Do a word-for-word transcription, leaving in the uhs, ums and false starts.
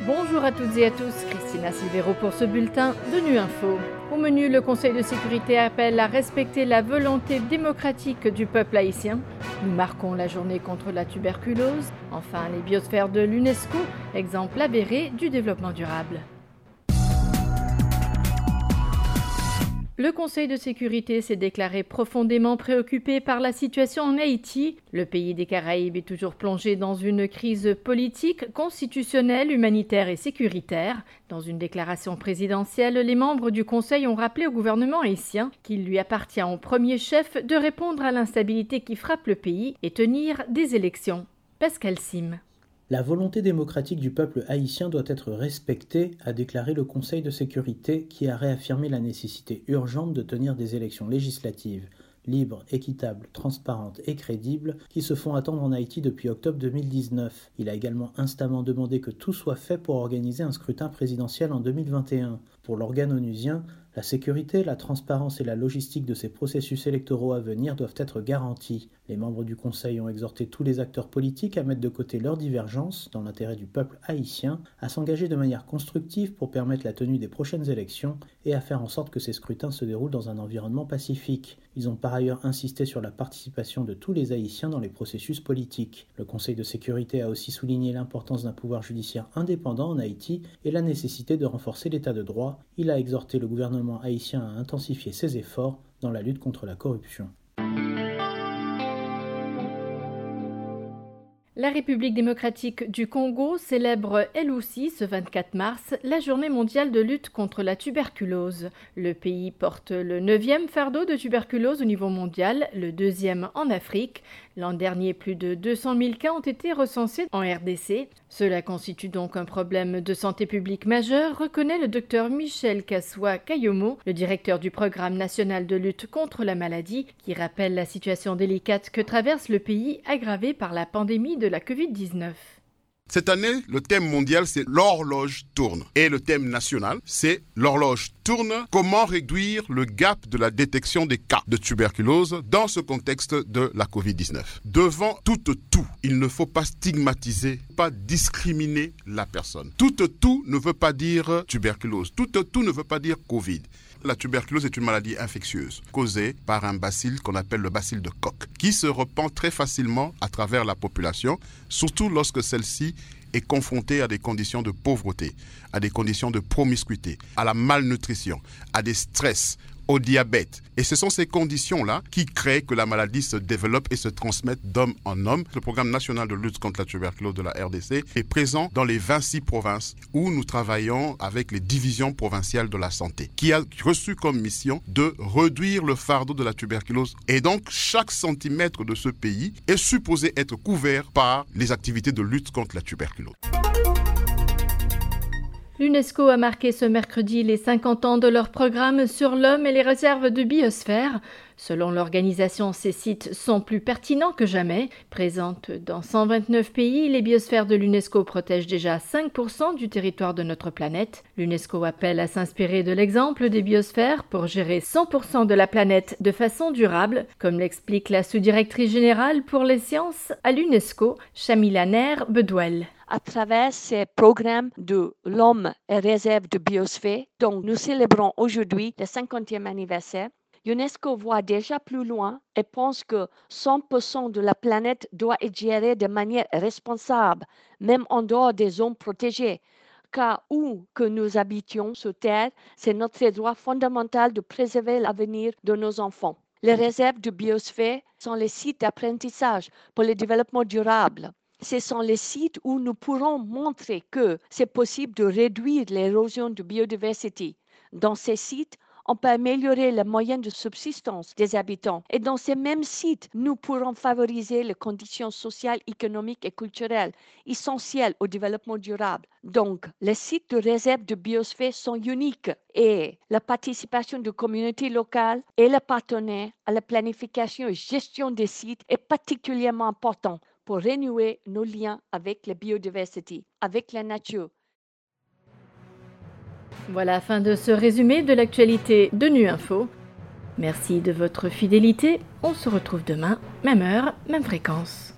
Bonjour à toutes et à tous, Christina Silvero pour ce bulletin de Nu Info. Au menu, le Conseil de sécurité appelle à respecter la volonté démocratique du peuple haïtien. Nous marquons la journée contre la tuberculose. Enfin, les biosphères de l'UNESCO, exemple avéré du développement durable. Le Conseil de sécurité s'est déclaré profondément préoccupé par la situation en Haïti. Le pays des Caraïbes est toujours plongé dans une crise politique, constitutionnelle, humanitaire et sécuritaire. Dans une déclaration présidentielle, les membres du Conseil ont rappelé au gouvernement haïtien qu'il lui appartient au premier chef de répondre à l'instabilité qui frappe le pays et tenir des élections. Pascal Sim. La volonté démocratique du peuple haïtien doit être respectée, a déclaré le Conseil de sécurité qui a réaffirmé la nécessité urgente de tenir des élections législatives libres, équitables, transparentes et crédibles qui se font attendre en Haïti depuis octobre deux mille dix-neuf. Il a également instamment demandé que tout soit fait pour organiser un scrutin présidentiel en deux mille vingt et un. Pour l'organe onusien, la sécurité, la transparence et la logistique de ces processus électoraux à venir doivent être garanties. Les membres du Conseil ont exhorté tous les acteurs politiques à mettre de côté leurs divergences, dans l'intérêt du peuple haïtien, à s'engager de manière constructive pour permettre la tenue des prochaines élections et à faire en sorte que ces scrutins se déroulent dans un environnement pacifique. Ils ont par ailleurs insisté sur la participation de tous les Haïtiens dans les processus politiques. Le Conseil de sécurité a aussi souligné l'importance d'un pouvoir judiciaire indépendant en Haïti et la nécessité de renforcer l'état de droit. Il a exhorté le gouvernement haïtien à intensifier ses efforts dans la lutte contre la corruption. La République démocratique du Congo célèbre elle aussi ce vingt-quatre mars la journée mondiale de lutte contre la tuberculose. Le pays porte le neuvième fardeau de tuberculose au niveau mondial, le deuxième en Afrique. L'an dernier, plus de deux cent mille cas ont été recensés en R D C. Cela constitue donc un problème de santé publique majeur, reconnaît le docteur Michel Kassoua-Kayomo, le directeur du programme national de lutte contre la maladie, qui rappelle la situation délicate que traverse le pays aggravée par la pandémie de la covid dix-neuf. Cette année, le thème mondial, c'est l'horloge tourne. Et le thème national, c'est l'horloge tourne. Comment réduire le gap de la détection des cas de tuberculose dans ce contexte de la covid dix-neuf. Devant tout tout, il ne faut pas stigmatiser, pas discriminer la personne. Tout tout ne veut pas dire tuberculose. Tout tout ne veut pas dire Covid. La tuberculose est une maladie infectieuse causée par un bacille qu'on appelle le bacille de Koch, qui se répand très facilement à travers la population, surtout lorsque celle-ci est confrontée à des conditions de pauvreté, à des conditions de promiscuité, à la malnutrition, à des stress, au diabète. Et ce sont ces conditions-là qui créent que la maladie se développe et se transmette d'homme en homme. Le programme national de lutte contre la tuberculose de la R D C est présent dans les vingt-six provinces où nous travaillons avec les divisions provinciales de la santé, qui a reçu comme mission de réduire le fardeau de la tuberculose. Et donc, chaque centimètre de ce pays est supposé être couvert par les activités de lutte contre la tuberculose. L'UNESCO a marqué ce mercredi les cinquante ans de leur programme sur l'homme et les réserves de biosphère. Selon l'organisation, ces sites sont plus pertinents que jamais. Présentes dans cent vingt-neuf pays, les biosphères de l'UNESCO protègent déjà cinq pour cent du territoire de notre planète. L'UNESCO appelle à s'inspirer de l'exemple des biosphères pour gérer cent pour cent de la planète de façon durable, comme l'explique la sous-directrice générale pour les sciences à l'UNESCO, Chamila Nair Bedouel. À travers ces programmes de l'homme et réserve de biosphère, dont nous célébrons aujourd'hui le cinquantième anniversaire, l'UNESCO voit déjà plus loin et pense que cent pour cent de la planète doit être gérée de manière responsable, même en dehors des zones protégées. Car où que nous habitions sur Terre, c'est notre droit fondamental de préserver l'avenir de nos enfants. Les réserves de biosphère sont les sites d'apprentissage pour le développement durable. Ce sont les sites où nous pourrons montrer que c'est possible de réduire l'érosion de biodiversité. Dans ces sites, on peut améliorer les moyens de subsistance des habitants. Et dans ces mêmes sites, nous pourrons favoriser les conditions sociales, économiques et culturelles essentielles au développement durable. Donc, les sites de réserve de biosphère sont uniques et la participation de communautés locales et les partenaires à la planification et gestion des sites est particulièrement important pour renouer nos liens avec la biodiversité, avec la nature. Voilà, fin de ce résumé de l'actualité de Nu Info. Merci de votre fidélité. On se retrouve demain, même heure, même fréquence.